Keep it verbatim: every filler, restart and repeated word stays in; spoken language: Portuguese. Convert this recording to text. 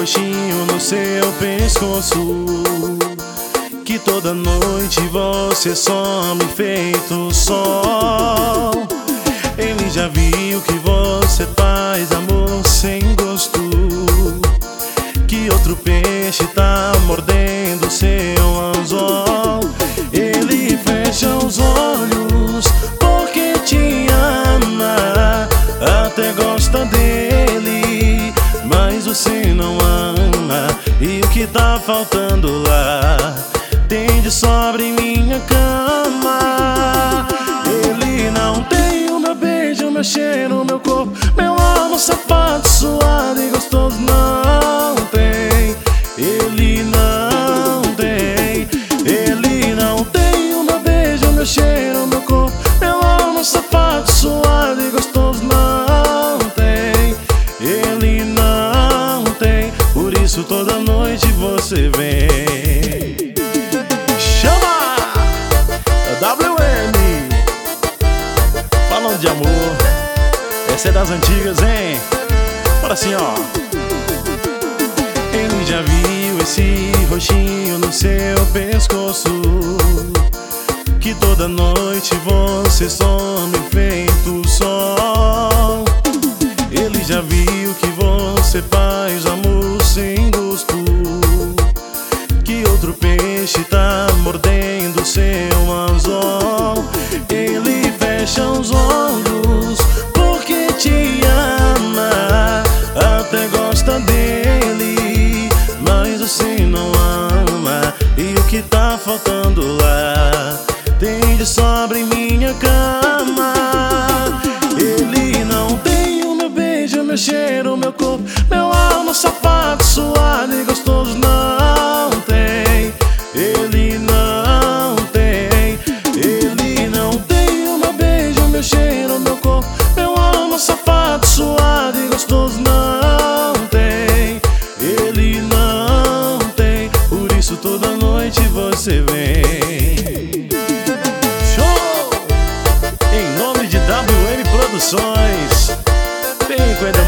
roxinho no seu pescoço, que toda noite você some feito sol. Ele já viu que você faz amor sem gosto, que outro peixe tá mordendo seu anzol. Ele fecha os olhos porque te ama, até gosta dele, mas você não ama. E o que tá faltando lá tem de sobra em minha cama. Ele não tem o meu beijo, o meu cheiro, o meu corpo, meu amor safado, suado e gostoso. Não tem, ele não tem. Ele não tem o meu beijo, o meu cheiro, o meu corpo, meu amor safado, suado e gostoso. Não tem, ele não tem. Por isso toda noite você vem. Chama W M, falando de amor. Essa é das antigas, hein? Fala assim, ó. Ele já viu esse roxinho no seu pescoço, que toda noite você some feito sol. Ele já viu que você faz amor sem gosto, que outro peixe tá mordendo seu anzol. Ele fecha os olhos porque te ama, até gosta dele, mas você não ama. E o que tá faltando lá tem de sobra em minha cama. Ele não tem o meu beijo, o meu cheiro, o meu corpo, meu alma safado, suado e gostoso. Não tem, ele não tem. Ele não tem o meu beijo, o meu cheiro, o meu corpo, meu alma safado, suado e gostoso. Não tem, ele não tem. Por isso toda noite você vem. Show! Em nome de W M Produções, vem com